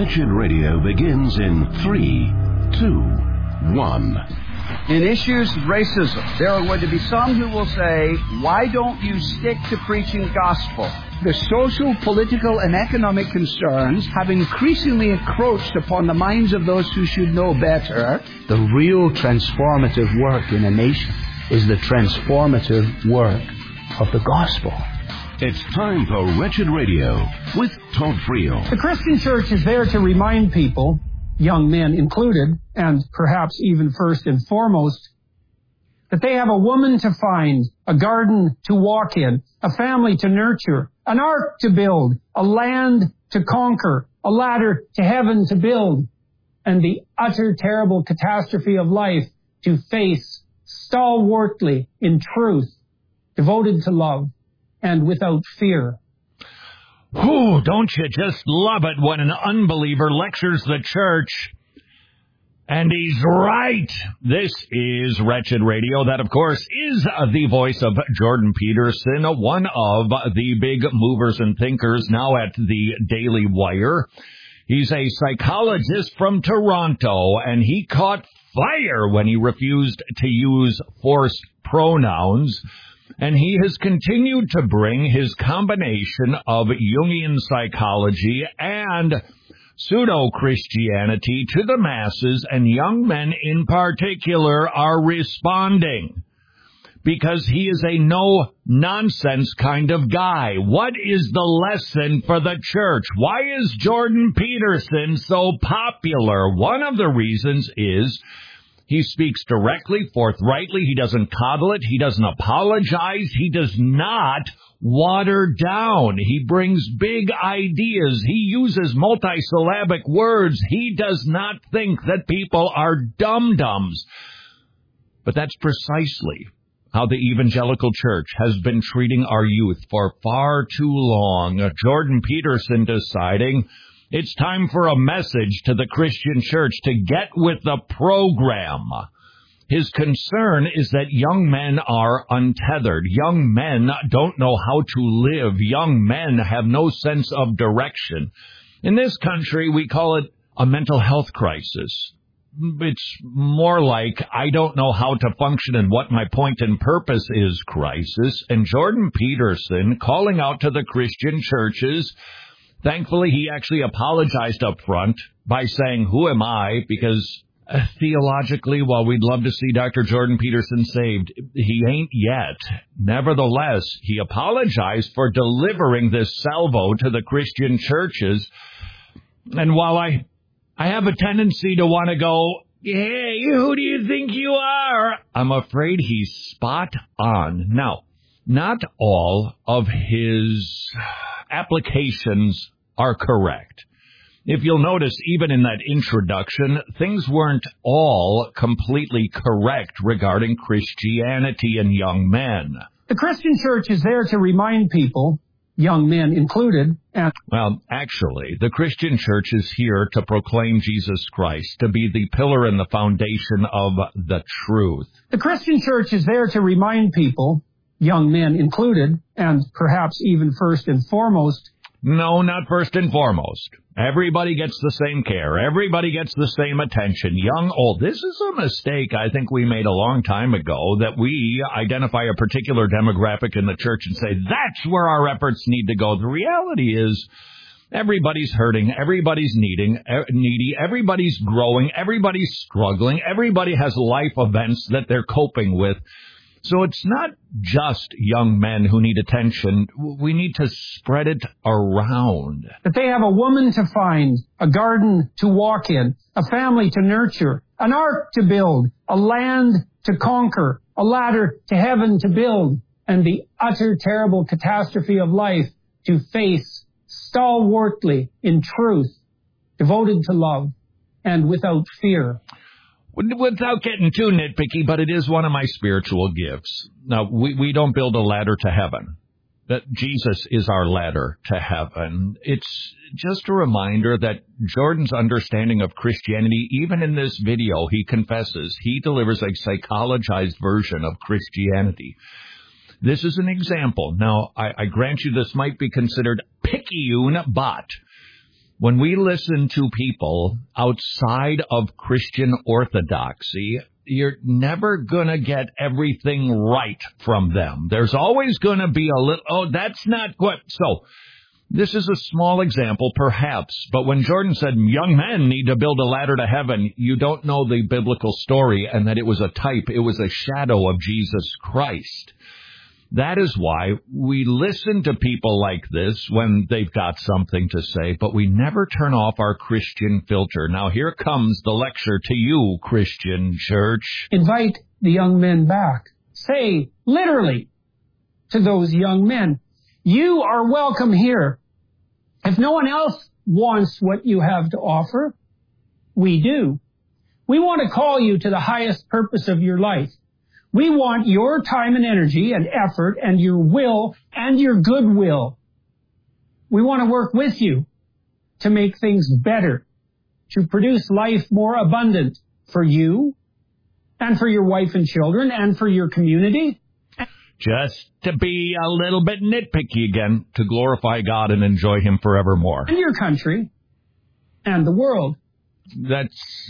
Wretched Radio begins in 3, 2, 1. In issues of racism, there are going to be some who will say, why don't you stick to preaching gospel? The social, political, and economic concerns have increasingly encroached upon the minds of those who should know better. The real transformative work in a nation is the transformative work of the gospel. It's time for Wretched Radio with Todd Friel. The Christian church is there to remind people, young men included, and perhaps even first and foremost, that they have a woman to find, a garden to walk in, a family to nurture, an ark to build, a land to conquer, a ladder to heaven to build, and the utter terrible catastrophe of life to face stalwartly in truth, devoted to love, and without fear. Ooh, don't you just love it when an unbeliever lectures the church? And he's right. This is Wretched Radio. That, of course, is the voice of Jordan Peterson, one of the big movers and thinkers now at the Daily Wire. He's a psychologist from Toronto, and he caught fire when he refused to use forced pronouns. And he has continued to bring his combination of Jungian psychology and pseudo-Christianity to the masses, and young men in particular are responding because he is a no-nonsense kind of guy. What is the lesson for the church? Why is Jordan Peterson so popular? One of the reasons is he speaks directly, forthrightly. He doesn't coddle it. He doesn't apologize. He does not water down. He brings big ideas. He uses multisyllabic words. He does not think that people are dum-dums. But that's precisely how the evangelical church has been treating our youth for far too long. Jordan Peterson deciding it's time for a message to the Christian church to get with the program. His concern is that young men are untethered. Young men don't know how to live. Young men have no sense of direction. In this country, we call it a mental health crisis. It's more like I don't know how to function and what my point and purpose is crisis. And Jordan Peterson calling out to the Christian churches. Thankfully, he actually apologized up front by saying, who am I? Because theologically, while we'd love to see Dr. Jordan Peterson saved, he ain't yet. Nevertheless, he apologized for delivering this salvo to the Christian churches. And while I have a tendency to want to go, hey, who do you think you are? I'm afraid he's spot on. Now, not all of his applications are correct. If you'll notice, even in that introduction, things weren't all completely correct regarding Christianity and young men. The Christian church is there to remind people, young men included, and... Well, actually, the Christian church is here to proclaim Jesus Christ, to be the pillar and the foundation of the truth. The Christian church is there to remind people, young men included, and perhaps even first and foremost. No, not first and foremost. Everybody gets the same care. Everybody gets the same attention. Young, old. This is a mistake I think we made a long time ago, that we identify a particular demographic in the church and say, that's where our efforts need to go. The reality is everybody's hurting. Everybody's needy. Everybody's growing. Everybody's struggling. Everybody has life events that they're coping with. So it's not just young men who need attention. We need to spread it around. That they have a woman to find, a garden to walk in, a family to nurture, an ark to build, a land to conquer, a ladder to heaven to build, and the utter terrible catastrophe of life to face stalwartly in truth, devoted to love, and without fear. Without getting too nitpicky, but it is one of my spiritual gifts. Now, we don't build a ladder to heaven. That Jesus is our ladder to heaven. It's just a reminder that Jordan's understanding of Christianity, even in this video, he confesses, he delivers a psychologized version of Christianity. This is an example. Now, I grant you this might be considered picayune, but When we listen to people outside of Christian orthodoxy, you're never going to get everything right from them. There's always going to be a little, that's not good. So this is a small example, perhaps, but when Jordan said young men need to build a ladder to heaven, you don't know the biblical story and that it was a type, it was a shadow of Jesus Christ. That is why we listen to people like this when they've got something to say, but we never turn off our Christian filter. Now here comes the lecture to you, Christian church. Invite the young men back. Say, literally, to those young men, you are welcome here. If no one else wants what you have to offer, we do. We want to call you to the highest purpose of your life. We want your time and energy and effort and your will and your goodwill. We want to work with you to make things better, to produce life more abundant for you and for your wife and children and for your community. Just to be a little bit nitpicky again, to glorify God and enjoy Him forevermore. And your country and the world. That's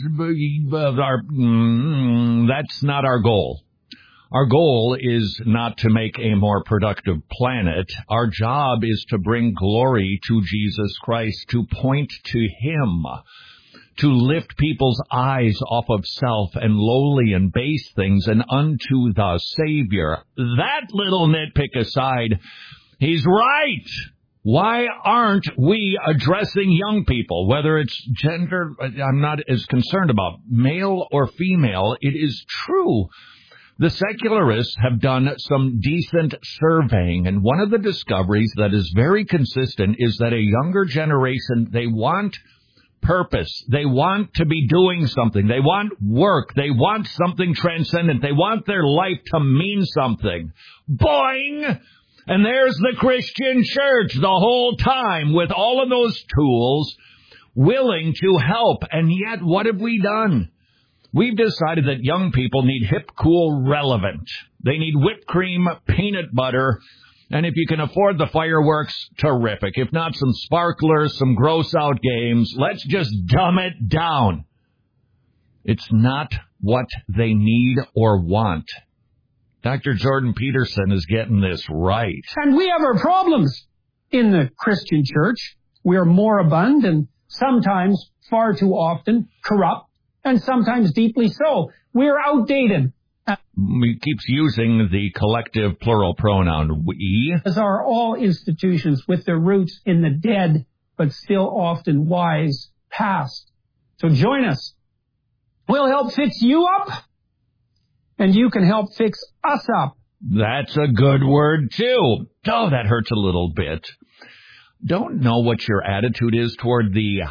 not our goal. Our goal is not to make a more productive planet. Our job is to bring glory to Jesus Christ, to point to Him, to lift people's eyes off of self and lowly and base things and unto the Savior. That little nitpick aside, he's right. Why aren't we addressing young people, whether it's gender? I'm not as concerned about male or female. It is true. The secularists have done some decent surveying, and one of the discoveries that is very consistent is that a younger generation, they want purpose. They want to be doing something. They want work. They want something transcendent. They want their life to mean something. Boing! And there's the Christian church the whole time with all of those tools willing to help. And yet, what have we done? We've decided that young people need hip, cool, relevant. They need whipped cream, peanut butter, and if you can afford the fireworks, terrific. If not, some sparklers, some gross-out games. Let's just dumb it down. It's not what they need or want. Dr. Jordan Peterson is getting this right. And we have our problems in the Christian church. We are moribund and sometimes, far too often, corrupt. And sometimes deeply so. We're outdated. He keeps using the collective plural pronoun we. As are all institutions with their roots in the dead, but still often wise past. So join us. We'll help fix you up, and you can help fix us up. That's a good word, too. Oh, that hurts a little bit. Don't know what your attitude is toward the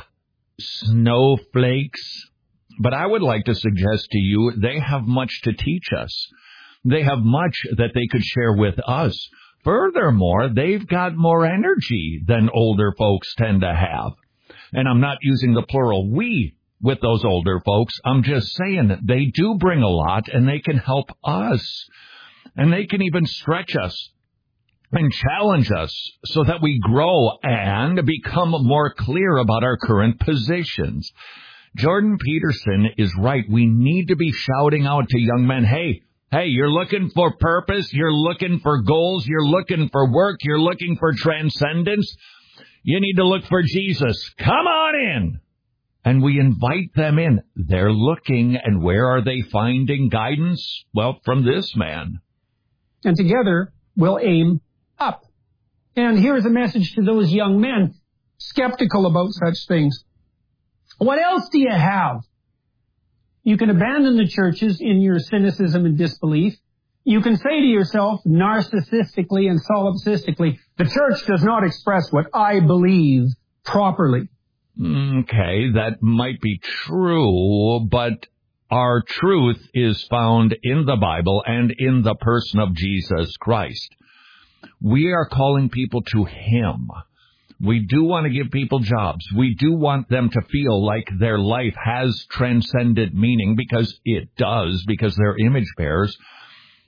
snowflakes. But I would like to suggest to you they have much to teach us. They have much that they could share with us. Furthermore, they've got more energy than older folks tend to have. And I'm not using the plural we with those older folks. I'm just saying that they do bring a lot and they can help us. And they can even stretch us and challenge us so that we grow and become more clear about our current positions. Jordan Peterson is right. We need to be shouting out to young men, hey, you're looking for purpose, you're looking for goals, you're looking for work, you're looking for transcendence. You need to look for Jesus. Come on in. And we invite them in. They're looking, and where are they finding guidance? Well, from this man. And together, we'll aim up. And here's a message to those young men skeptical about such things. What else do you have? You can abandon the churches in your cynicism and disbelief. You can say to yourself, narcissistically and solipsistically, the church does not express what I believe properly. Okay, that might be true, but our truth is found in the Bible and in the person of Jesus Christ. We are calling people to Him. We do want to give people jobs. We do want them to feel like their life has transcendent meaning, because it does, because they're image bearers.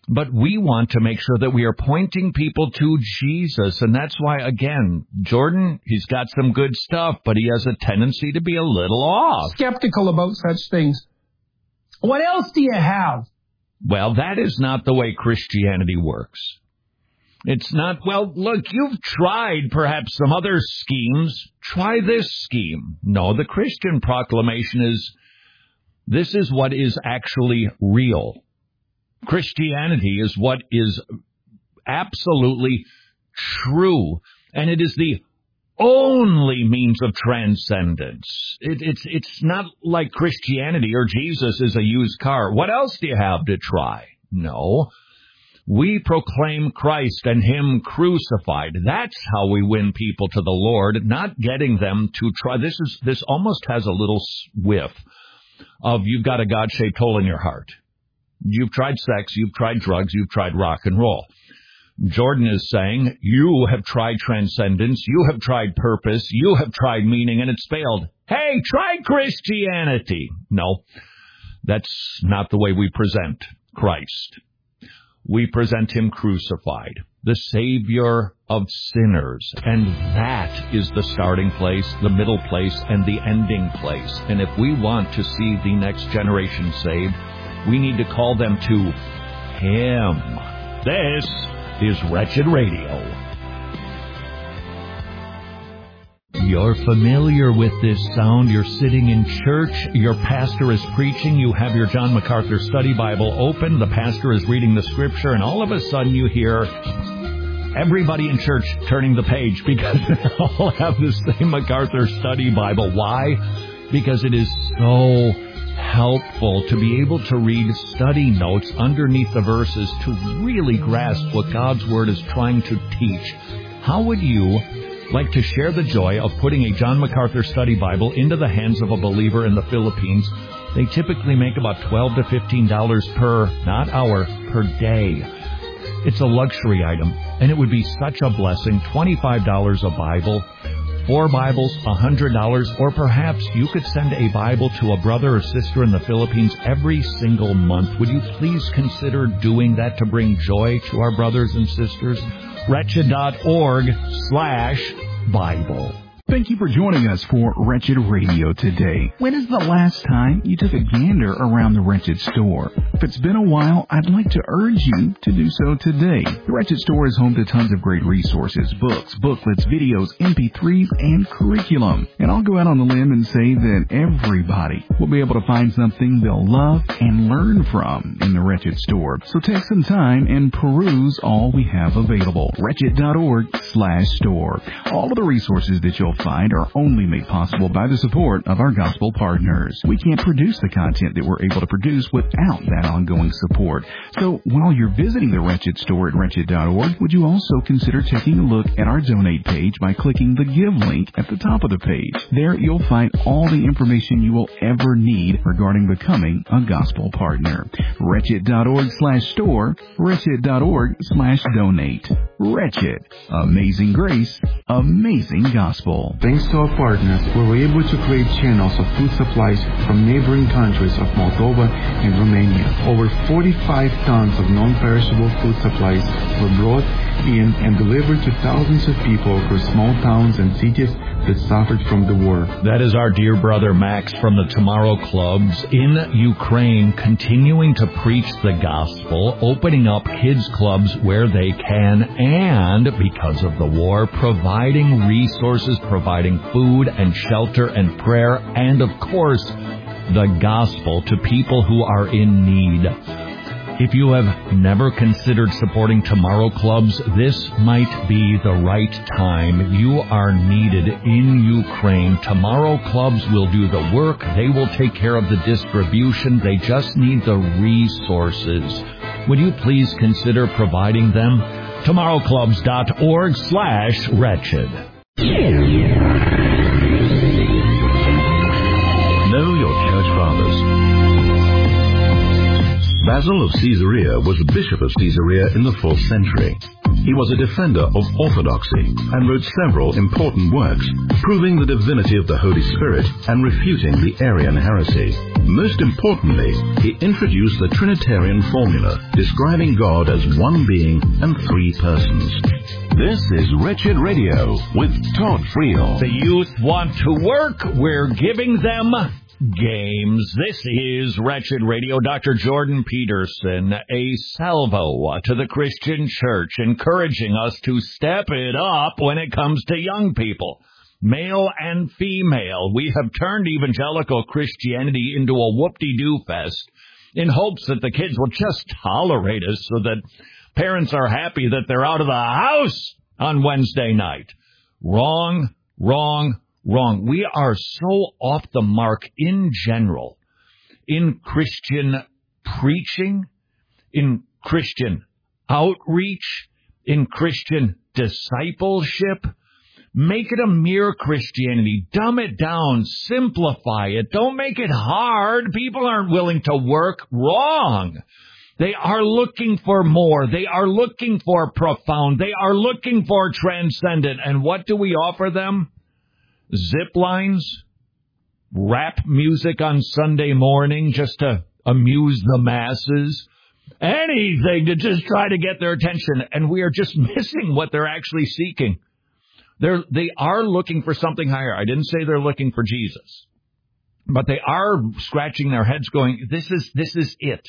But we want to make sure that we are pointing people to Jesus. And that's why, again, Jordan, he's got some good stuff, but he has a tendency to be a little off. Skeptical about such things. What else do you have? Well, that is not the way Christianity works. It's not, well, look, you've tried perhaps some other schemes. Try this scheme. No, the Christian proclamation is, this is what is actually real. Christianity is what is absolutely true, and it is the only means of transcendence. It's not like Christianity or Jesus is a used car. What else do you have to try? No. We proclaim Christ and Him crucified. That's how we win people to the Lord, not getting them to try. This almost has a little whiff of you've got a God-shaped hole in your heart. You've tried sex, you've tried drugs, you've tried rock and roll. Jordan is saying, you have tried transcendence, you have tried purpose, you have tried meaning, and it's failed. Hey, try Christianity. No, that's not the way we present Christ. We present Him crucified, the Savior of sinners. And that is the starting place, the middle place, and the ending place. And if we want to see the next generation saved, we need to call them to Him. This is Wretched Radio. You're familiar with this sound. You're sitting in church. Your pastor is preaching. You have your John MacArthur Study Bible open. The pastor is reading the scripture, and all of a sudden you hear everybody in church turning the page because they all have the same MacArthur Study Bible. Why? Because it is so helpful to be able to read study notes underneath the verses to really grasp what God's Word is trying to teach. How would you like to share the joy of putting a John MacArthur Study Bible into the hands of a believer in the Philippines? They typically make about $12 to $15 per, not hour, per day. It's a luxury item, and it would be such a blessing. $25 a Bible, 4 Bibles, $100, or perhaps you could send a Bible to a brother or sister in the Philippines every single month. Would you please consider doing that to bring joy to our brothers and sisters? Wretched.org/Bible. Thank you for joining us for Wretched Radio today. When is the last time you took a gander around the Wretched store? If it's been a while, I'd like to urge you to do so today. The Wretched store is home to tons of great resources, books, booklets, videos, MP3s, and curriculum. And I'll go out on the limb and say that everybody will be able to find something they'll love and learn from in the Wretched store. So take some time and peruse all we have available. Wretched.org/store. All of the resources that you'll find are only made possible by the support of our gospel partners. We can't produce the content that we're able to produce without that ongoing support. So while you're visiting the Wretched store at wretched.org, would you also consider taking a look at our donate page by clicking the Give link at the top of the page. There you'll find all the information you will ever need regarding becoming a gospel partner. Wretched.org/store, wretched.org/donate. Wretched. Amazing grace, amazing gospel. Thanks to our partners, we were able to create channels of food supplies from neighboring countries of Moldova and Romania. Over 45 tons of non-perishable food supplies were brought in and delivered to thousands of people across small towns and cities that suffered from the war. That is our dear brother Max from the Tomorrow Clubs in Ukraine, continuing to preach the gospel, opening up kids clubs where they can, and because of the war, providing resources, providing food and shelter and prayer, and of course, the gospel to people who are in need. If you have never considered supporting Tomorrow Clubs, this might be the right time. You are needed in Ukraine. Tomorrow Clubs will do the work. They will take care of the distribution. They just need the resources. Would you please consider providing them? TomorrowClubs.org/wretched. Know your church fathers. Basil of Caesarea was Bishop of Caesarea in the 4th century. He was a defender of orthodoxy and wrote several important works, proving the divinity of the Holy Spirit and refuting the Arian heresy. Most importantly, he introduced the Trinitarian formula, describing God as one being and three persons. This is Wretched Radio with Todd Friel. The youth want to work. We're giving them games. This is Wretched Radio. Dr. Jordan Peterson, a salvo to the Christian church, encouraging us to step it up when it comes to young people. Male and female, we have turned evangelical Christianity into a whoop-de-doo fest in hopes that the kids will just tolerate us so that parents are happy that they're out of the house on Wednesday night. Wrong, wrong, wrong. We are so off the mark in general, in Christian preaching, in Christian outreach, in Christian discipleship. Make it a mere Christianity. Dumb it down. Simplify it. Don't make it hard. People aren't willing to work. Wrong. They are looking for more. They are looking for profound. They are looking for transcendent. And what do we offer them? Zip lines? Rap music on Sunday morning just to amuse the masses? Anything to just try to get their attention. And we are just missing what they're actually seeking. They are looking for something higher. I didn't say they're looking for Jesus, but they are scratching their heads going, this is it.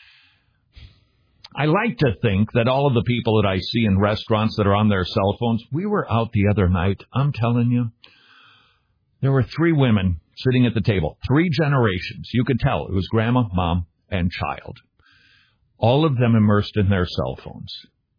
I like to think that all of the people that I see in restaurants that are on their cell phones, we were out the other night, I'm telling you, there were 3 women sitting at the table, 3 generations. You could tell it was grandma, mom, and child. All of them immersed in their cell phones.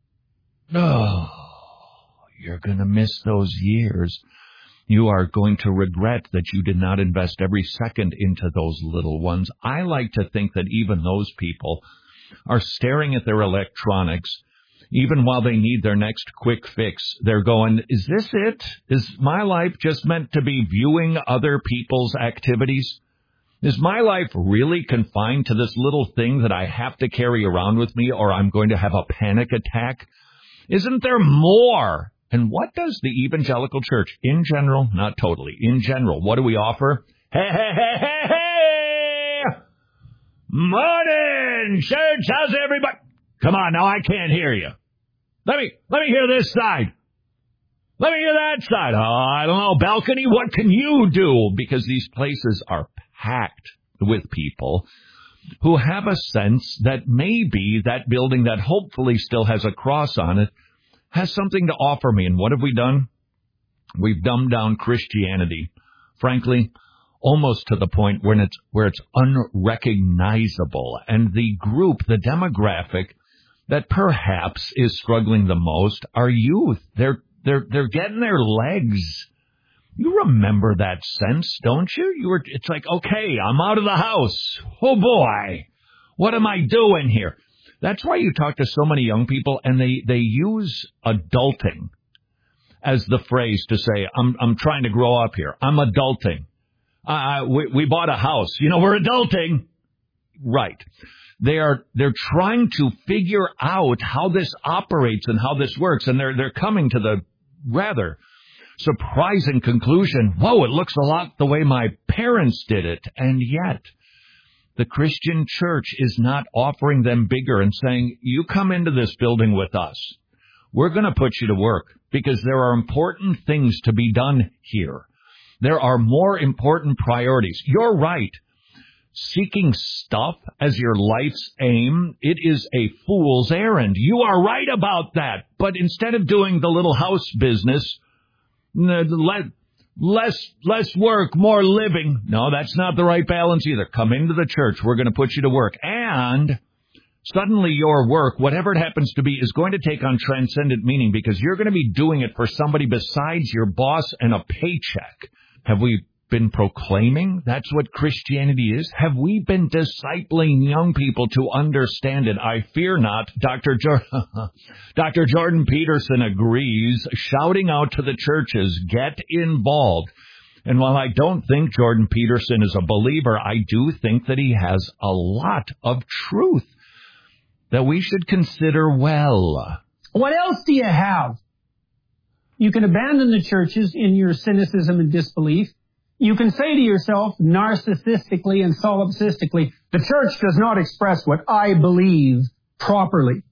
Oh. You're going to miss those years. You are going to regret that you did not invest every second into those little ones. I like to think that even those people are staring at their electronics, even while they need their next quick fix. They're going, is this it? Is my life just meant to be viewing other people's activities? Is my life really confined to this little thing that I have to carry around with me, or I'm going to have a panic attack? Isn't there more? And what does the evangelical church, in general, not totally, in general, what do we offer? Hey, hey, hey, hey, hey! Morning, church, how's everybody? Come on, now I can't hear you. Let me hear this side. Let me hear that side. Oh, I don't know, balcony, what can you do? Because these places are packed with people who have a sense that maybe that building that hopefully still has a cross on it has something to offer me. And what have we done? We've dumbed down Christianity, frankly, almost to the point where it's unrecognizable. And the group, the demographic that perhaps is struggling the most are youth. They're getting their legs. You remember that sense, don't you? It's like, okay, I'm out of the house. Oh boy, what am I doing here? That's why you talk to so many young people, and they use adulting as the phrase to say, I'm trying to grow up here. I'm adulting. We bought a house. We're adulting. Right. They're trying to figure out how this operates and how this works, and they're coming to the rather surprising conclusion, whoa, it looks a lot the way my parents did it, and yet the Christian church is not offering them bigger and saying, you come into this building with us. We're going to put you to work because there are important things to be done here. There are more important priorities. You're right. Seeking stuff as your life's aim, it is a fool's errand. You are right about that. But instead of doing the little house business, less work, more living. No, that's not the right balance either. Come into the church. We're going to put you to work. And suddenly your work, whatever it happens to be, is going to take on transcendent meaning because you're going to be doing it for somebody besides your boss and a paycheck. Have we been proclaiming that's what Christianity is? Have we been discipling young people to understand it? I fear not. Dr. Jordan Peterson agrees, shouting out to the churches, get involved. And while I don't think Jordan Peterson is a believer, I do think that he has a lot of truth that we should consider well. What else do you have? You can abandon the churches in your cynicism and disbelief. You can say to yourself, narcissistically and solipsistically, the church does not express what I believe properly.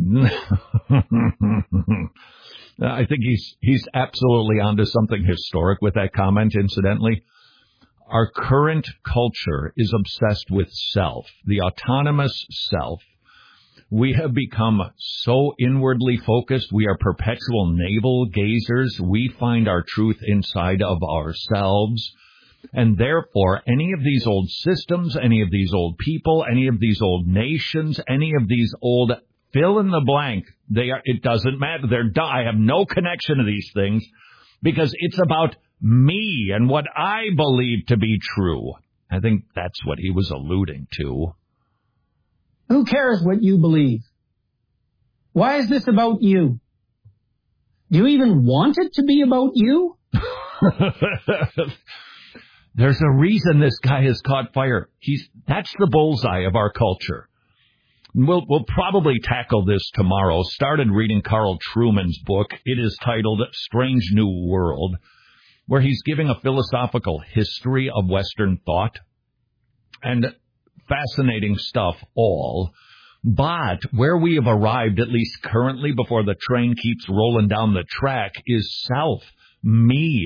I think he's absolutely onto something historic with that comment, incidentally. Our current culture is obsessed with self, the autonomous self. We have become so inwardly focused. We are perpetual navel gazers. We find our truth inside of ourselves. And therefore, any of these old systems, any of these old people, any of these old nations, any of these old fill in the blank, it doesn't matter. They're done. I have no connection to these things because it's about me and what I believe to be true. I think that's what he was alluding to. Who cares what you believe? Why is this about you? Do you even want it to be about you? There's a reason this guy has caught fire. That's the bullseye of our culture. We'll probably tackle this tomorrow. Started reading Carl Trueman's book. It is titled Strange New World, where he's giving a philosophical history of Western thought. And fascinating stuff all. But where we have arrived, at least currently, before the train keeps rolling down the track, is self, me.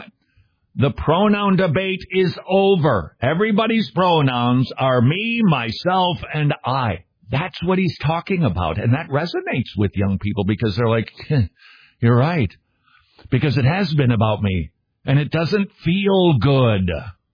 The pronoun debate is over. Everybody's pronouns are me, myself, and I. That's what he's talking about. And that resonates with young people because they're like, you're right. Because it has been about me. And it doesn't feel good.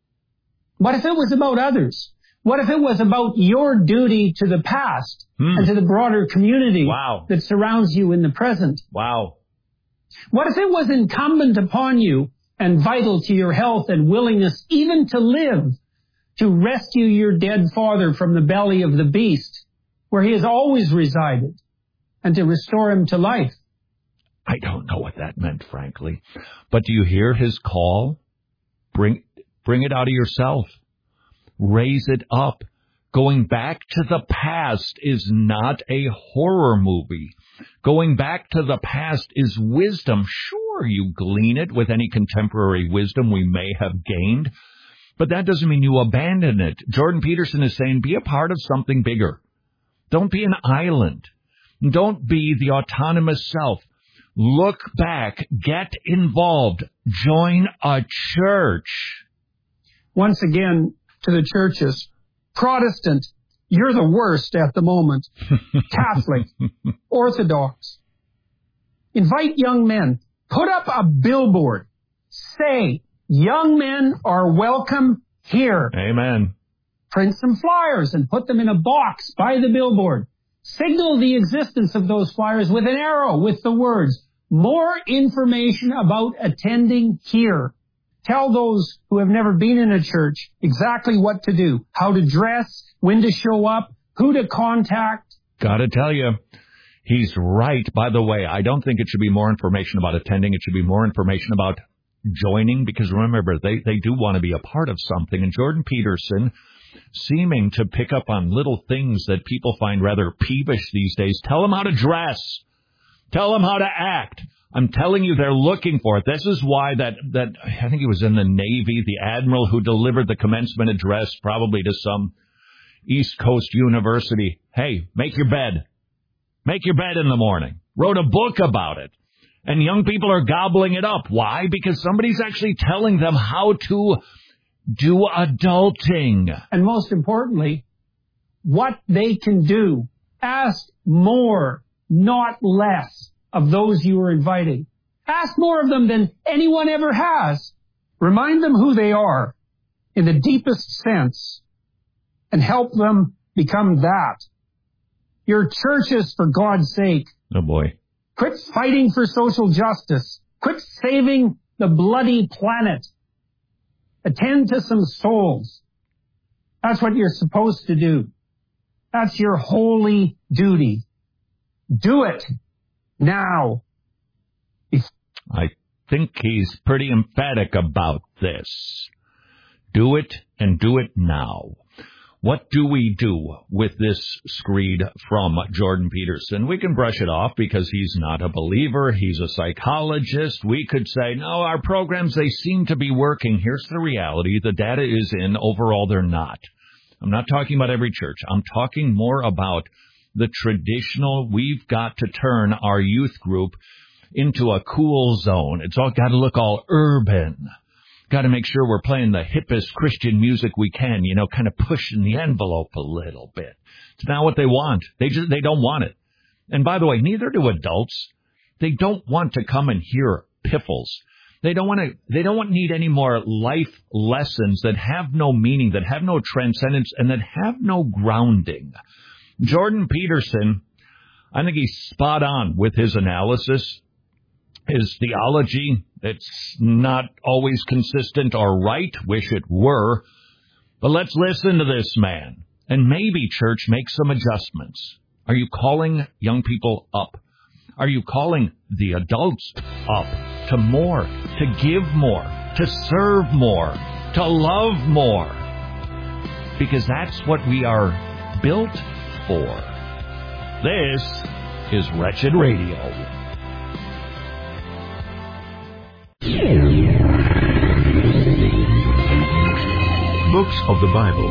What if it was about others? What if it was about your duty to the past and to the broader community that surrounds you in the present? Wow. What if it was incumbent upon you and vital to your health and willingness even to live, to rescue your dead father from the belly of the beast, where he has always resided, and to restore him to life? I don't know what that meant, frankly. But do you hear his call? Bring it out of yourself. Raise it up. Going back to the past is not a horror movie. Going back to the past is wisdom. Sure, you glean it with any contemporary wisdom we may have gained, but that doesn't mean you abandon it. Jordan Peterson is saying, be a part of something bigger. Don't be an island. Don't be the autonomous self. Look back. Get involved. Join a church. Once again, to the churches, Protestant, you're the worst at the moment. Catholic, Orthodox. Invite young men. Put up a billboard. Say, young men are welcome here. Amen. Print some flyers and put them in a box by the billboard. Signal the existence of those flyers with an arrow with the words, more information about attending here. Tell those who have never been in a church exactly what to do, how to dress, when to show up, who to contact. Gotta tell you, he's right. By the way, I don't think it should be more information about attending. It should be more information about joining, because remember, they do want to be a part of something. And Jordan Peterson, seeming to pick up on little things that people find rather peevish these days. Tell them how to dress. Tell them how to act. I'm telling you, they're looking for it. This is why that I think he was in the Navy, the admiral who delivered the commencement address, probably to some East Coast university. Hey, make your bed. Make your bed in the morning. Wrote a book about it. And young people are gobbling it up. Why? Because somebody's actually telling them how to do adulting. And most importantly, what they can do. Ask more, not less, of those you are inviting. Ask more of them than anyone ever has. Remind them who they are in the deepest sense and help them become that. Your churches, for God's sake. Oh boy. Quit fighting for social justice. Quit saving the bloody planet. Attend to some souls. That's what you're supposed to do. That's your holy duty. Do it now. I think he's pretty emphatic about this. Do it, and do it now. What do we do with this screed from Jordan Peterson? We can brush it off because he's not a believer. He's a psychologist. We could say, no, our programs, they seem to be working. Here's the reality. The data is in. Overall, they're not. I'm not talking about every church. I'm talking more about the traditional. We've got to turn our youth group into a cool zone. It's all got to look all urban. Got to make sure we're playing the hippest Christian music we can, kind of pushing the envelope a little bit. It's not what they want. They don't want it. And by the way, neither do adults. They don't want to come and hear piffles. They don't need any more life lessons that have no meaning, that have no transcendence, and that have no grounding. Jordan Peterson, I think he's spot on with his analysis. His theology, it's not always consistent or right. Wish it were. But let's listen to this man. And maybe, church, make some adjustments. Are you calling young people up? Are you calling the adults up to more, to give more, to serve more, to love more? Because that's what we are built for. This is Wretched Radio. Books of the Bible.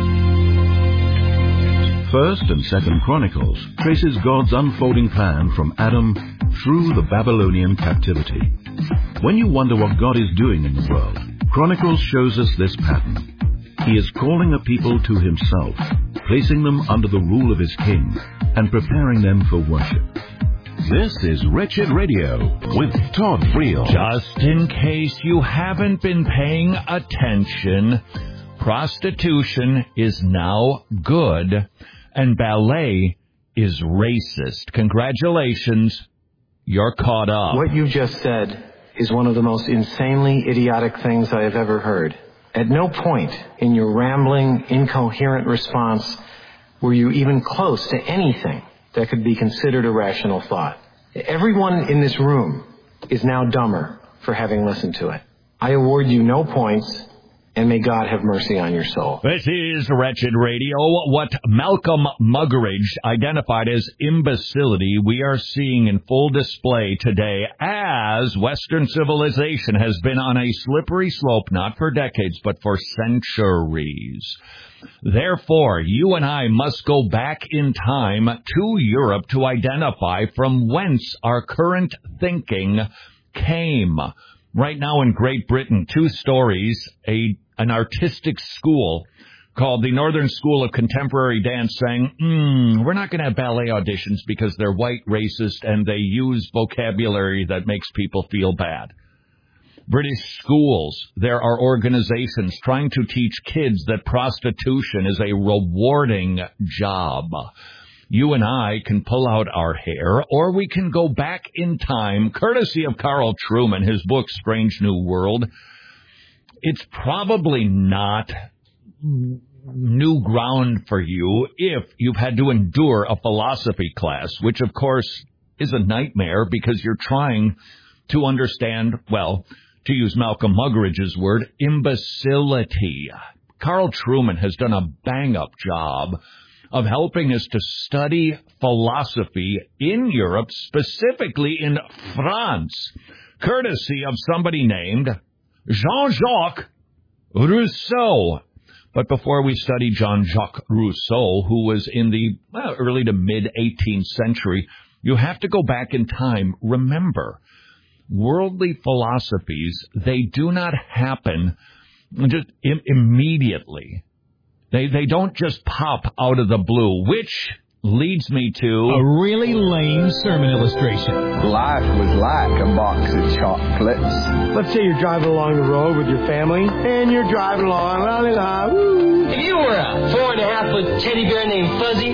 1st and 2nd Chronicles traces God's unfolding plan from Adam through the Babylonian captivity. When you wonder what God is doing in the world, Chronicles shows us this pattern. He is calling a people to himself, placing them under the rule of his king, and preparing them for worship. This is Wretched Radio with Todd Friel. Just in case you haven't been paying attention, prostitution is now good and ballet is racist. Congratulations, you're caught up. What you just said is one of the most insanely idiotic things I have ever heard. At no point in your rambling, incoherent response were you even close to anything that could be considered a rational thought. Everyone in this room is now dumber for having listened to it. I award you no points, and may God have mercy on your soul. This is Wretched Radio. What Malcolm Muggeridge identified as imbecility, we are seeing in full display today as Western civilization has been on a slippery slope, not for decades, but for centuries. Therefore, you and I must go back in time to Europe to identify from whence our current thinking came. Right now in Great Britain, 2 stories, an artistic school called the Northern School of Contemporary Dance saying, we're not going to have ballet auditions because they're white, racist, and they use vocabulary that makes people feel bad. British schools, there are organizations trying to teach kids that prostitution is a rewarding job. You and I can pull out our hair, or we can go back in time, courtesy of Carl Trueman, his book, Strange New World. It's probably not new ground for you if you've had to endure a philosophy class, which, of course, is a nightmare because you're trying to understand, well, to use Malcolm Muggeridge's word, imbecility. Carl Trueman has done a bang-up job of helping us to study philosophy in Europe, specifically in France, courtesy of somebody named Jean-Jacques Rousseau. But before we study Jean-Jacques Rousseau, who was in the early to mid-18th century, you have to go back in time. Remember, worldly philosophies, they do not happen just immediately. They don't just pop out of the blue, which leads me to a really lame sermon illustration. Life was like a box of chocolates. Let's say you're driving along the road with your family, and you're driving along, la-la-la, woo. If you were a 4.5-foot teddy bear named Fuzzy.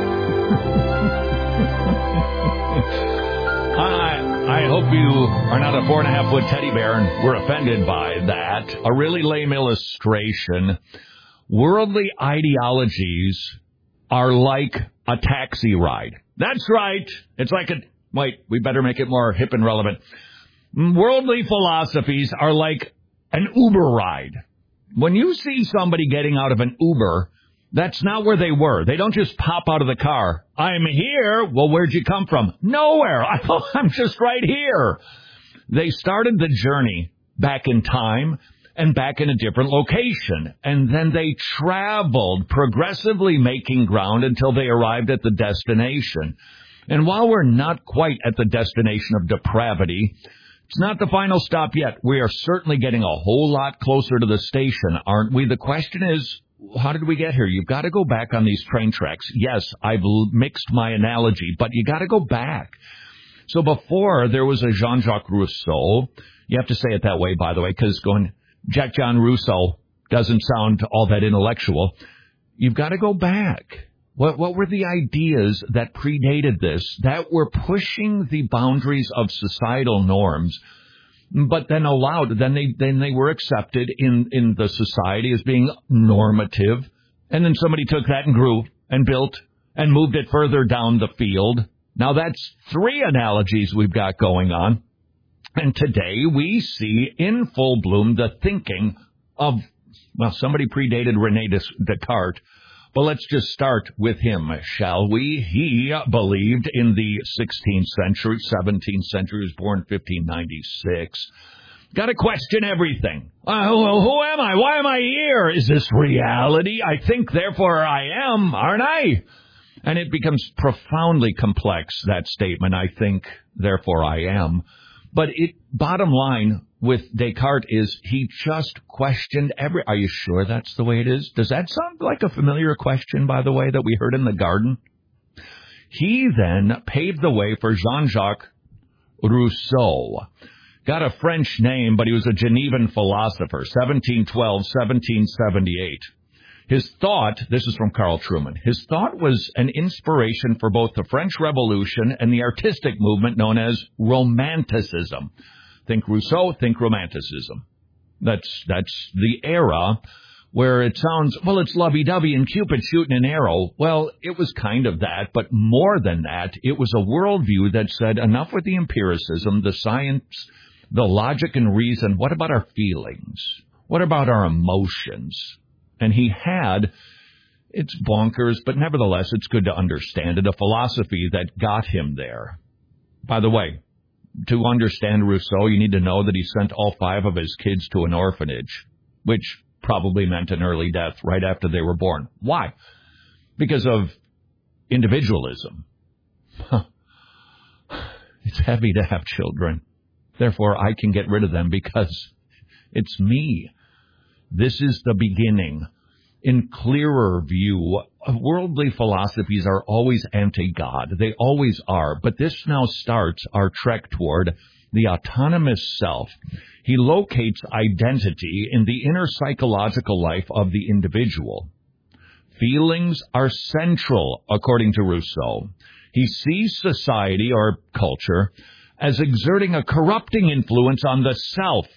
I hope you are not a 4.5-foot teddy bear and we're offended by that. A really lame illustration. Worldly ideologies are like a taxi ride. That's right. It's like we better make it more hip and relevant. Worldly philosophies are like an Uber ride. When you see somebody getting out of an Uber, That's not where they were. They don't just pop out of the car. I'm here. Well, where'd you come from? Nowhere. I'm just right here. They started the journey back in time and back in a different location. And then they traveled, progressively making ground until they arrived at the destination. And while we're not quite at the destination of depravity, it's not the final stop yet. We are certainly getting a whole lot closer to the station, aren't we? The question is, how did we get here? You've got to go back on these train tracks. Yes, I've mixed my analogy, but you got to go back. So before there was a Jean-Jacques Rousseau, you have to say it that way, by the way, because going Jacques-Jean Rousseau doesn't sound all that intellectual. You've got to go back. What were the ideas that predated this, that were pushing the boundaries of societal norms, but then they were accepted in the society as being normative, and then somebody took that and grew and built and moved it further down the field. Now that's 3 analogies we've got going on, and today we see in full bloom the thinking of, well, somebody predated René Descartes. But let's just start with him, shall we? He believed in the 16th century, 17th century, he was born in 1596. Got to question everything. Who am I? Why am I here? Is this reality? I think, therefore I am, aren't I? And it becomes profoundly complex, that statement, I think, therefore I am. But bottom line with Descartes is he just questioned Are you sure that's the way it is? Does that sound like a familiar question, by the way, that we heard in the garden? He then paved the way for Jean-Jacques Rousseau. Got a French name, but he was a Genevan philosopher, 1712, 1778. His thought, this is from Carl Trueman, his thought was an inspiration for both the French Revolution and the artistic movement known as Romanticism. Think Rousseau, think Romanticism. That's the era where it sounds, well, it's lovey-dovey and Cupid shooting an arrow. Well, it was kind of that, but more than that, it was a worldview that said, enough with the empiricism, the science, the logic and reason. What about our feelings? What about our emotions? And he had, it's bonkers, but nevertheless, it's good to understand it, a philosophy that got him there. By the way, to understand Rousseau, you need to know that he sent all 5 of his kids to an orphanage, which probably meant an early death right after they were born. Why? Because of individualism. It's heavy to have children. Therefore, I can get rid of them because it's me. This is the beginning. In clearer view, worldly philosophies are always anti-God. They always are. But this now starts our trek toward the autonomous self. He locates identity in the inner psychological life of the individual. Feelings are central, according to Rousseau. He sees society or culture as exerting a corrupting influence on the self.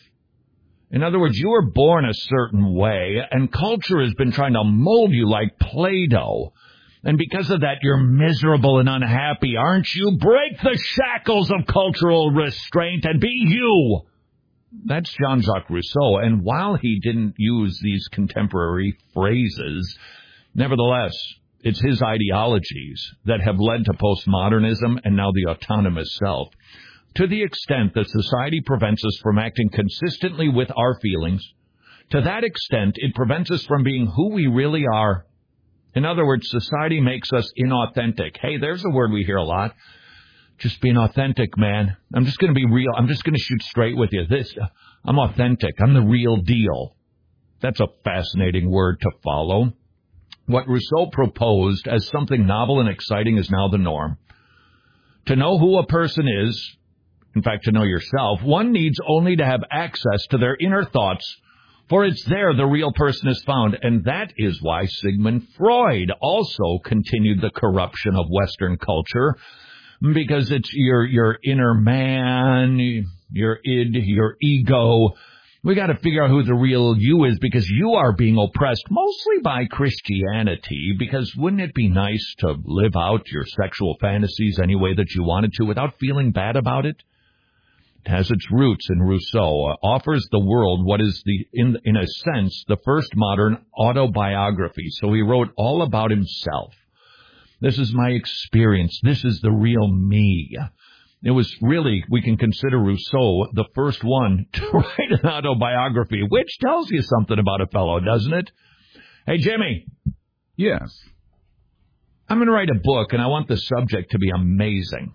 In other words, you were born a certain way, and culture has been trying to mold you like Play-Doh. And because of that, you're miserable and unhappy, aren't you? Break the shackles of cultural restraint and be you. That's Jean-Jacques Rousseau. And while he didn't use these contemporary phrases, nevertheless, it's his ideologies that have led to postmodernism and now the autonomous self. To the extent that society prevents us from acting consistently with our feelings, to that extent it prevents us from being who we really are. In other words, society makes us inauthentic. Hey, there's a word we hear a lot. Just being authentic, man. I'm just going to be real. I'm just going to shoot straight with you. I'm authentic. I'm the real deal. That's a fascinating word to follow. What Rousseau proposed as something novel and exciting is now the norm. To know who a person is, in fact, to know yourself, one needs only to have access to their inner thoughts, for it's there the real person is found. And that is why Sigmund Freud also continued the corruption of Western culture, because it's your inner man, your id, your ego. We got to figure out who the real you is, because you are being oppressed mostly by Christianity, because wouldn't it be nice to live out your sexual fantasies any way that you wanted to without feeling bad about it? It has its roots in Rousseau, offers the world what is, in a sense, the first modern autobiography. So he wrote all about himself. This is my experience. This is the real me. It was really, we can consider Rousseau the first one to write an autobiography, which tells you something about a fellow, doesn't it? Hey, Jimmy. Yes. I'm going to write a book, and I want the subject to be amazing.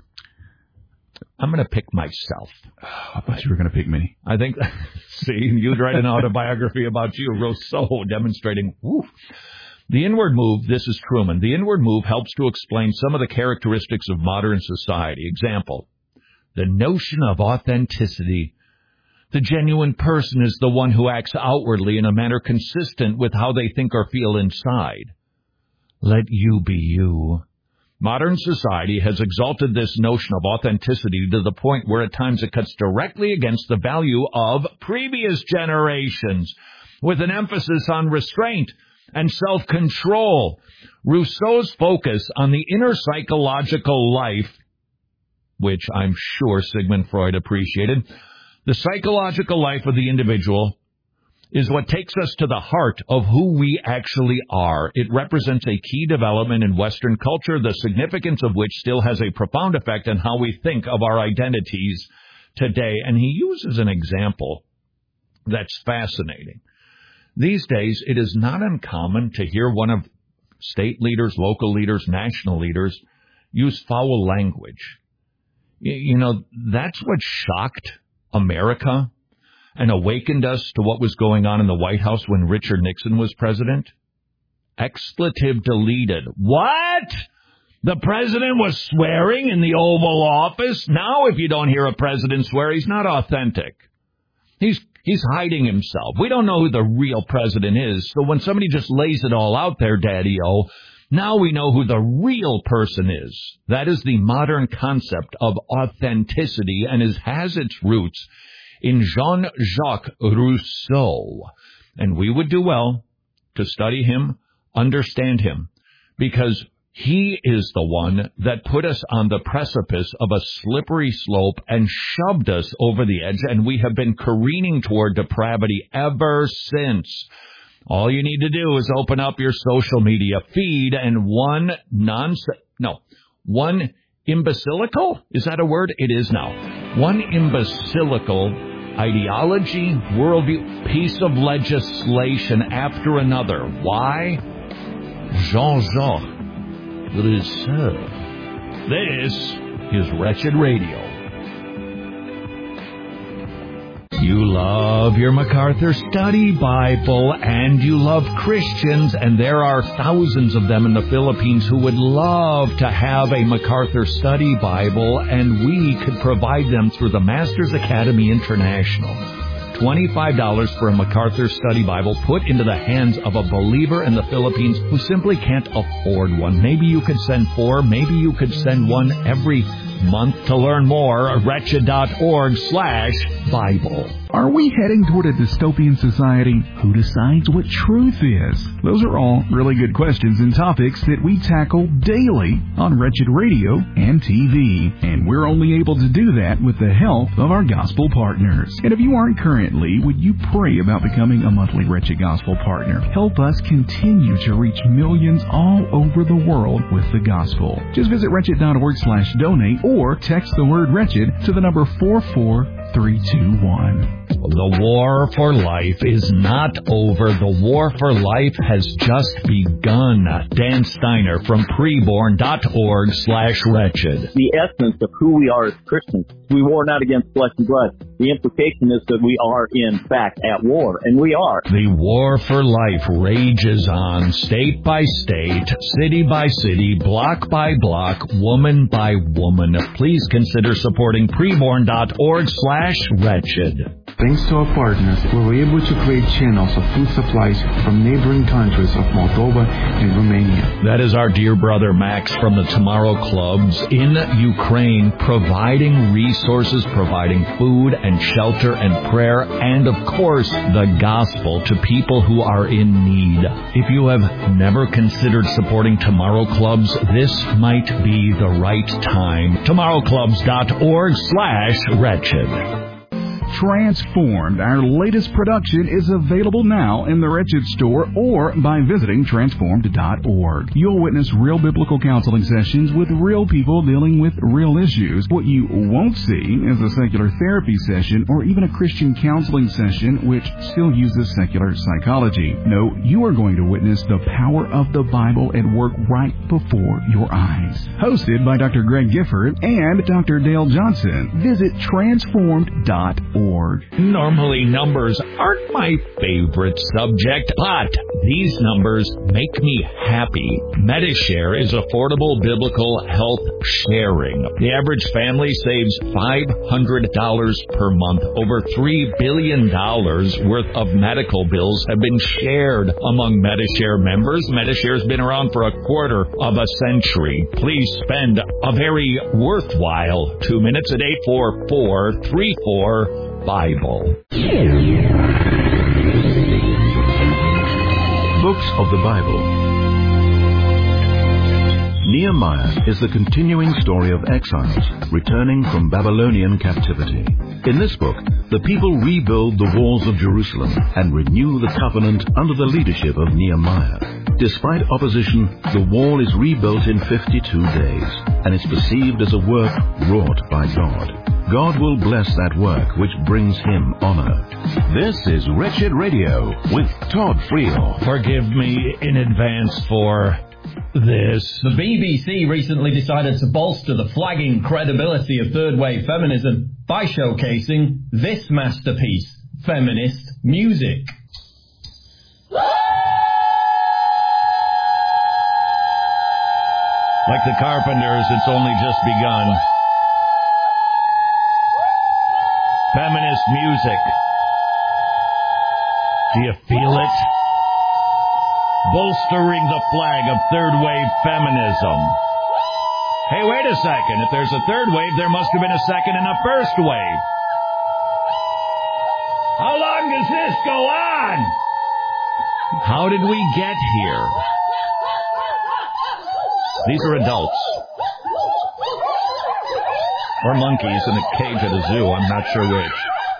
I'm going to pick myself. I thought you were going to pick me. I think, see, you'd write an autobiography about you, Rousseau, demonstrating, woof. The inward move, this is Truman, the inward move helps to explain some of the characteristics of modern society. Example, the notion of authenticity. The genuine person is the one who acts outwardly in a manner consistent with how they think or feel inside. Let you be you. Modern society has exalted this notion of authenticity to the point where at times it cuts directly against the value of previous generations, with an emphasis on restraint and self-control. Rousseau's focus on the inner psychological life, which I'm sure Sigmund Freud appreciated, the psychological life of the individual, is what takes us to the heart of who we actually are. It represents a key development in Western culture, the significance of which still has a profound effect on how we think of our identities today. And he uses an example that's fascinating. These days, it is not uncommon to hear one of state leaders, local leaders, national leaders use foul language. You know, that's what shocked America and awakened us to what was going on in the White House when Richard Nixon was president. Expletive deleted. What? The president was swearing in the Oval Office? Now, if you don't hear a president swear, he's not authentic. He's hiding himself. We don't know who the real president is. So when somebody just lays it all out there, Daddy-O, now we know who the real person is. That is the modern concept of authenticity and has its roots in Jean-Jacques Rousseau. And we would do well to study him, understand him, because he is the one that put us on the precipice of a slippery slope and shoved us over the edge, and we have been careening toward depravity ever since. All you need to do is open up your social media feed, and one imbecilical? Is that a word? It is now. One imbecilical ideology, worldview, piece of legislation after another. Why? Jean-Jacques Rousseau. This is Wretched Radio. You love your MacArthur Study Bible, and you love Christians, and there are thousands of them in the Philippines who would love to have a MacArthur Study Bible, and we could provide them through the Masters Academy International. $25 for a MacArthur Study Bible put into the hands of a believer in the Philippines who simply can't afford one. Maybe you could send 4, maybe you could send one every month. To learn more, wretched.org/Bible. Are we heading toward a dystopian society? Who decides what truth is? Those are all really good questions and topics that we tackle daily on Wretched Radio and TV. And we're only able to do that with the help of our gospel partners. And if you aren't currently, would you pray about becoming a monthly Wretched Gospel partner? Help us continue to reach millions all over the world with the gospel. Just visit wretched.org/donate or text the word wretched to the number 44321. The war for life is not over. The war for life has just begun. Dan Steiner from preborn.org/wretched. The essence of who we are as Christians. We war not against flesh and blood. The implication is that we are, in fact, at war, and we are. The war for life rages on, state by state, city by city, block by block, woman by woman. Please consider supporting preborn.org/wretched. Thanks to our partners, we were able to create channels of food supplies from neighboring countries of Moldova and Romania. That is our dear brother Max from the Tomorrow Clubs in Ukraine, providing resources, providing food and shelter and prayer, and of course the gospel to people who are in need. If you have never considered supporting Tomorrow Clubs, this might be the right time. TomorrowClubs.org/wretched. Transformed, our latest production, is available now in the Wretched Store or by visiting transformed.org. You'll witness real biblical counseling sessions with real people dealing with real issues. What you won't see is a secular therapy session or even a Christian counseling session which still uses secular psychology. No, you are going to witness the power of the Bible at work right before your eyes. Hosted by Dr. Greg Gifford and Dr. Dale Johnson. Visit transformed.org. Normally, numbers aren't my favorite subject, but these numbers make me happy. Medishare is affordable biblical health sharing. The average family saves $500 per month. Over $3 billion worth of medical bills have been shared among Medishare members. Medishare has been around for a quarter of a century. Please spend a very worthwhile 2 minutes at 844-34 Bible. Books of the Bible. Nehemiah is the continuing story of exiles returning from Babylonian captivity. In this book, the people rebuild the walls of Jerusalem and renew the covenant under the leadership of Nehemiah. Despite opposition, the wall is rebuilt in 52 days and is perceived as a work wrought by God. God will bless that work which brings him honor. This is Wretched Radio with Todd Friel. Forgive me in advance for this. The BBC recently decided to bolster the flagging credibility of third-wave feminism by showcasing this masterpiece, feminist music. Like the Carpenters, it's only just begun. Feminist music. Do you feel it? Bolstering the flag of third-wave feminism. Hey, wait a second. If there's a third wave, there must have been a second and a first wave. How long does this go on? How did we get here? These are adults. Or monkeys in a cage at a zoo. I'm not sure which.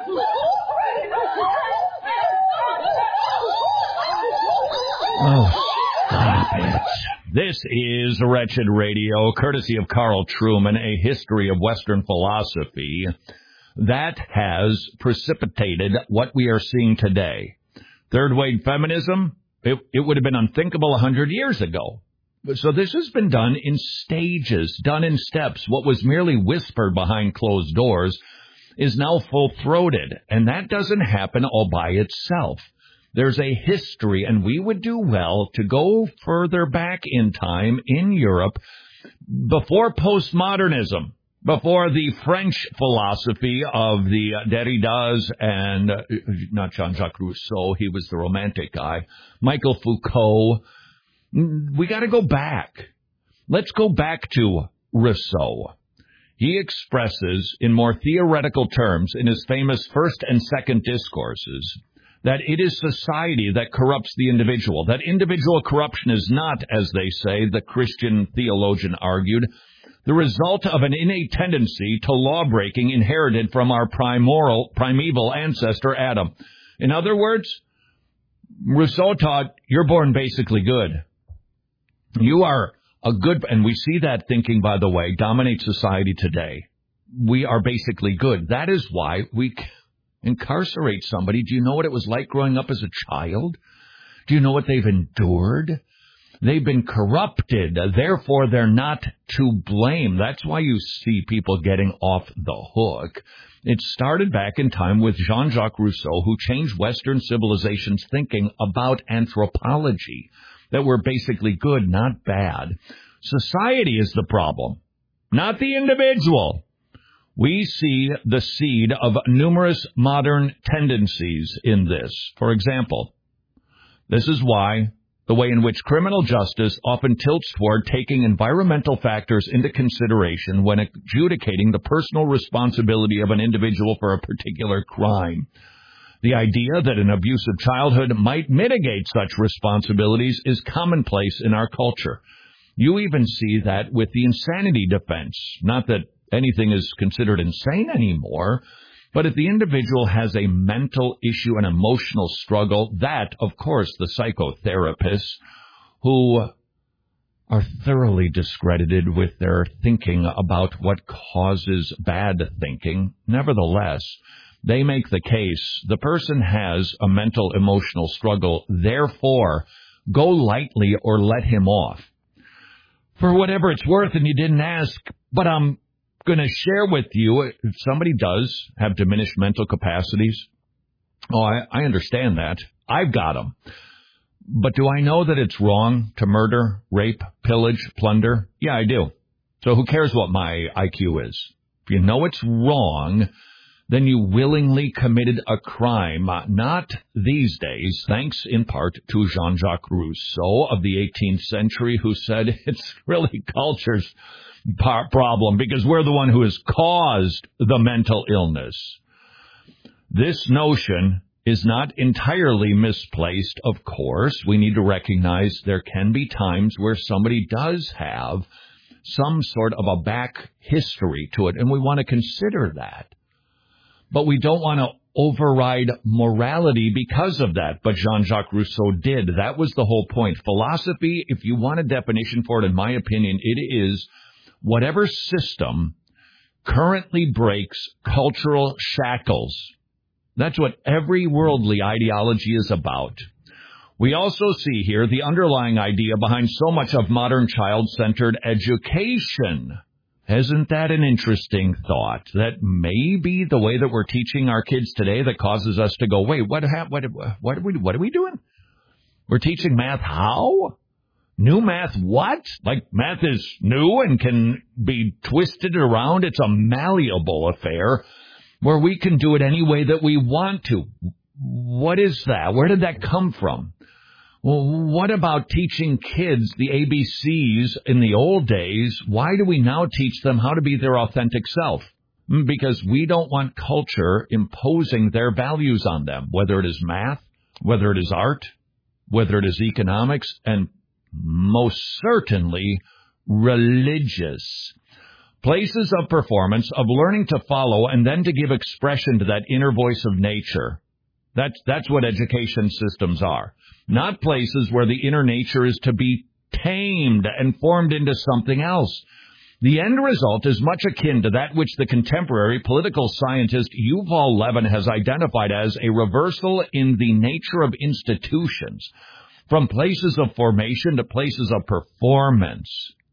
Oh, stop it. This is Wretched Radio, courtesy of Carl Trueman, a history of Western philosophy that has precipitated what we are seeing today. Third wave feminism, it would have been unthinkable 100 years ago. So this has been done in stages, done in steps. What was merely whispered behind closed doors is now full-throated, and that doesn't happen all by itself. There's a history, and we would do well to go further back in time in Europe before postmodernism, before the French philosophy of the Derridas and, not Jean-Jacques Rousseau, he was the romantic guy, Michael Foucault. We got to go back. Let's go back to Rousseau. He expresses in more theoretical terms in his famous First and Second Discourses that it is society that corrupts the individual, that individual corruption is not, as they say, the Christian theologian argued, the result of an innate tendency to law-breaking inherited from our primeval ancestor Adam. In other words, Rousseau taught, you're born basically good. You are a good, and we see that thinking, by the way, dominates society today. We are basically good. That is why we incarcerate somebody. Do you know what it was like growing up as a child? Do you know what they've endured? They've been corrupted. Therefore, they're not to blame. That's why you see people getting off the hook. It started back in time with Jean-Jacques Rousseau, who changed Western civilization's thinking about anthropology, that we're basically good, not bad. Society is the problem, not the individual. We see the seed of numerous modern tendencies in this. For example, this is why the way in which criminal justice often tilts toward taking environmental factors into consideration when adjudicating the personal responsibility of an individual for a particular crime. The idea that an abusive childhood might mitigate such responsibilities is commonplace in our culture. You even see that with the insanity defense. Not that anything is considered insane anymore, but if the individual has a mental issue, an emotional struggle, that, of course, the psychotherapists, who are thoroughly discredited with their thinking about what causes bad thinking, nevertheless, they make the case the person has a mental emotional struggle, therefore, go lightly or let him off. For whatever it's worth, and you didn't ask, but I'm going to share with you, if somebody does have diminished mental capacities, I understand that. I've got them. But do I know that it's wrong to murder, rape, pillage, plunder? Yeah, I do. So who cares what my IQ is? If you know it's wrong, then you willingly committed a crime. Not these days, thanks in part to Jean-Jacques Rousseau of the 18th century, who said it's really culture's problem because we're the one who has caused the mental illness. This notion is not entirely misplaced, of course. We need to recognize there can be times where somebody does have some sort of a back history to it, and we want to consider that. But we don't want to override morality because of that. But Jean-Jacques Rousseau did. That was the whole point. Philosophy, if you want a definition for it, in my opinion, it is whatever system currently breaks cultural shackles. That's what every worldly ideology is about. We also see here the underlying idea behind so much of modern child-centered education. Isn't that an interesting thought? That may be the way that we're teaching our kids today that causes us to go, wait, what are we doing? We're teaching math how? New math what? Like math is new and can be twisted around. It's a malleable affair where we can do it any way that we want to. What is that? Where did that come from? Well, what about teaching kids the ABCs in the old days? Why do we now teach them how to be their authentic self? Because we don't want culture imposing their values on them, whether it is math, whether it is art, whether it is economics, and most certainly religious. Places of performance, of learning to follow and then to give expression to that inner voice of nature. That's what education systems are. Not places where the inner nature is to be tamed and formed into something else. The end result is much akin to that which the contemporary political scientist Yuval Levin has identified as a reversal in the nature of institutions, from places of formation to places of performance.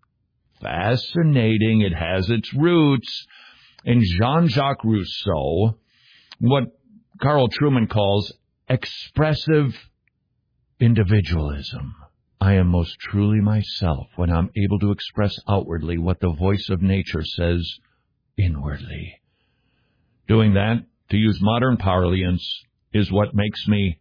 Fascinating. It has its roots in Jean-Jacques Rousseau, what Carl Trueman calls expressive individualism. I am most truly myself when I'm able to express outwardly what the voice of nature says inwardly. Doing that, to use modern parlance, is what makes me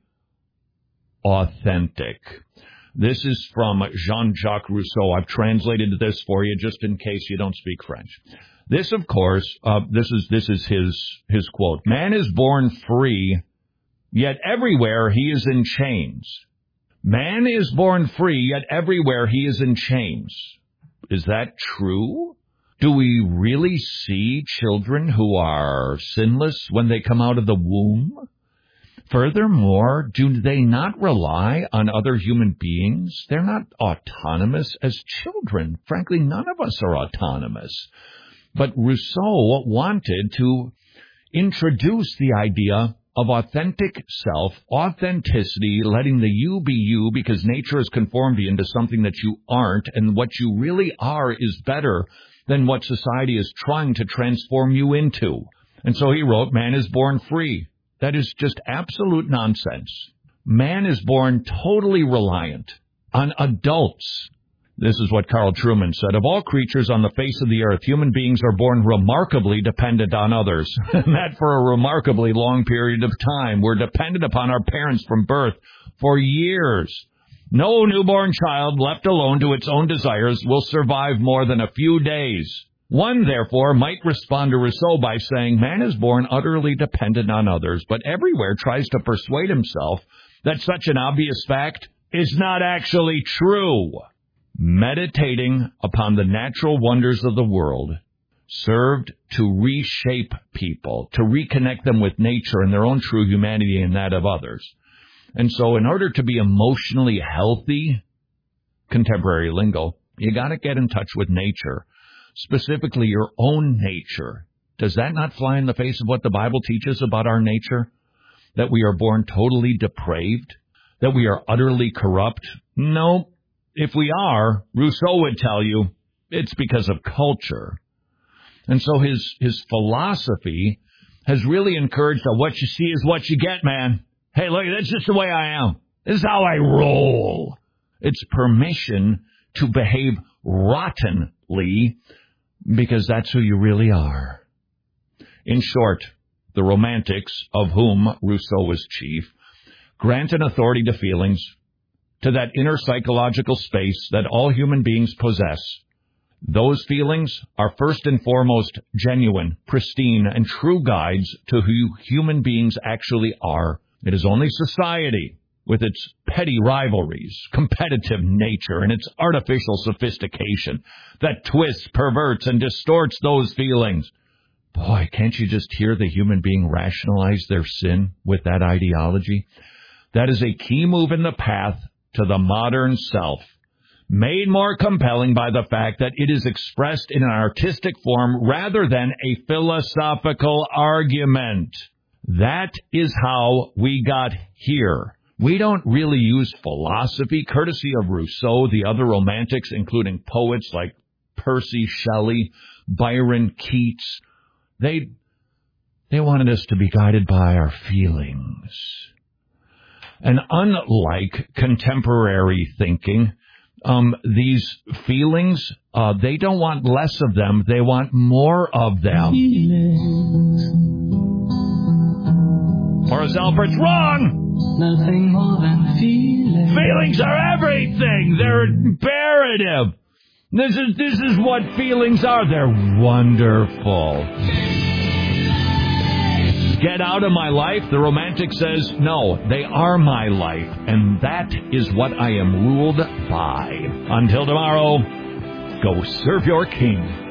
authentic. This is from Jean-Jacques Rousseau. I've translated this for you just in case you don't speak French. This, of course, this is his quote. Man is born free, yet everywhere he is in chains. Man is born free, yet everywhere he is in chains. Is that true? Do we really see children who are sinless when they come out of the womb? Furthermore, do they not rely on other human beings? They're not autonomous as children. Frankly, none of us are autonomous. But Rousseau wanted to introduce the idea of authentic self, authenticity, letting the you be you, because nature has conformed you into something that you aren't, and what you really are is better than what society is trying to transform you into. And so he wrote, man is born free. That is just absolute nonsense. Man is born totally reliant on adults. This is what Carl Trueman said. Of all creatures on the face of the earth, human beings are born remarkably dependent on others. And that for a remarkably long period of time. We're dependent upon our parents from birth for years. No newborn child left alone to its own desires will survive more than a few days. One, therefore, might respond to Rousseau by saying, man is born utterly dependent on others, but everywhere tries to persuade himself that such an obvious fact is not actually true. Meditating upon the natural wonders of the world served to reshape people, to reconnect them with nature and their own true humanity and that of others. And so in order to be emotionally healthy, contemporary lingo, you got to get in touch with nature, specifically your own nature. Does that not fly in the face of what the Bible teaches about our nature? That we are born totally depraved? That we are utterly corrupt? No. If we are, Rousseau would tell you, it's because of culture. And so his philosophy has really encouraged what you see is what you get, man. Hey, look, that's just the way I am. This is how I roll. It's permission to behave rottenly because that's who you really are. In short, the Romantics, of whom Rousseau was chief, grant an authority to feelings, to that inner psychological space that all human beings possess. Those feelings are first and foremost genuine, pristine, and true guides to who human beings actually are. It is only society, with its petty rivalries, competitive nature, and its artificial sophistication, that twists, perverts, and distorts those feelings. Boy, can't you just hear the human being rationalize their sin with that ideology? That is a key move in the path to the modern self, made more compelling by the fact that it is expressed in an artistic form rather than a philosophical argument. That is how we got here. We don't really use philosophy, courtesy of Rousseau, the other Romantics, including poets like Percy Shelley, Byron, Keats. They wanted us to be guided by our feelings. And unlike contemporary thinking, these feelings, they don't want less of them, they want more of them. Or is Albert's wrong? Nothing more than feelings. Feelings are everything. They're imperative. This is what feelings are. They're wonderful. Get out of my life. The Romantic says, no, they are my life. And that is what I am ruled by. Until tomorrow, go serve your king.